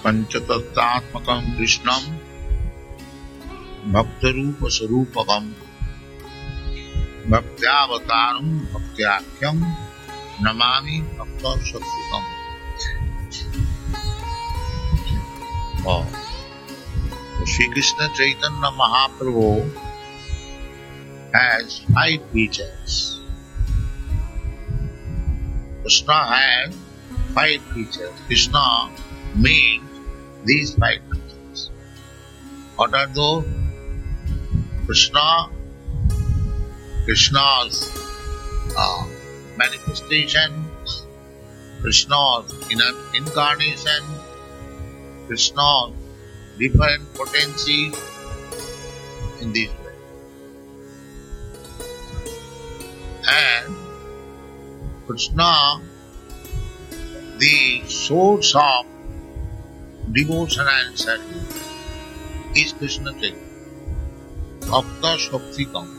पंचतत्त्वात्मकं कृष्णं भक्तरूपस्वरूपकं भक्त्यावतारं भक्त्याख्यं Namami भक्तशत्रुकम्. Shri Krishna Chaitanya Mahaprabhu has 5 features. Krishna has 5 features. Krishna means these 5 features. What are those? Krishna's manifestation, Krishna's incarnation, Krishna's different potencies in this way. And Krishna, the source of devotion and service, is Krishna Chaitanya. Bhakta Shaktikam.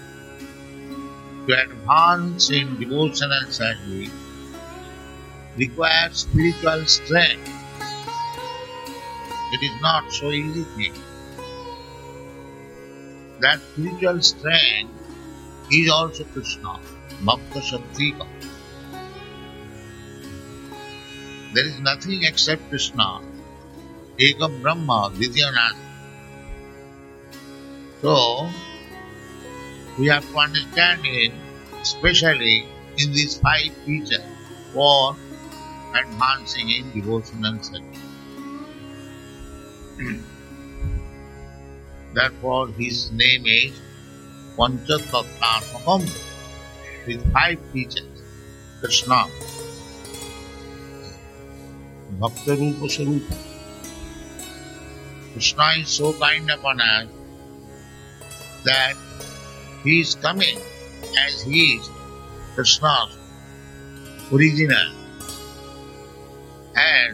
To advance in devotion and service requires spiritual strength. It is not so easy thing. That spiritual strength is also Krishna, Bhakta Shaktika. There is nothing except Krishna, Ekam Brahma, Dvitiya Nasti. So, we have to understand it, especially in these 5 features for advancing in devotion and service. Therefore, his name is Panchatattvatmakam, with 5 features. Krishna, Bhakta Rupa Sarupa. Krishna is so kind upon us that he is coming as he is Krishna's original and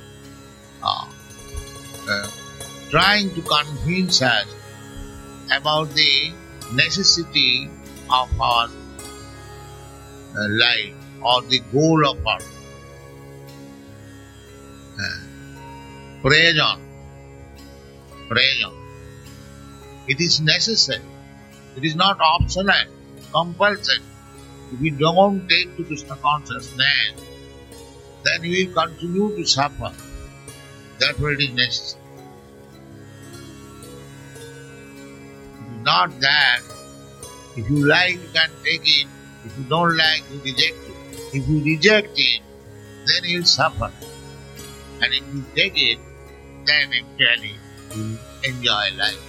trying to convince us about the necessity of our life or the goal of our prayojan. It is necessary. It is not optional, compulsory. If we don't take to Krishna consciousness, then we will continue to suffer. Therefore it is necessary. Not that if you like you can take it, if you don't like you reject it. If you reject it, then you will suffer. And if you take it, then actually you enjoy life.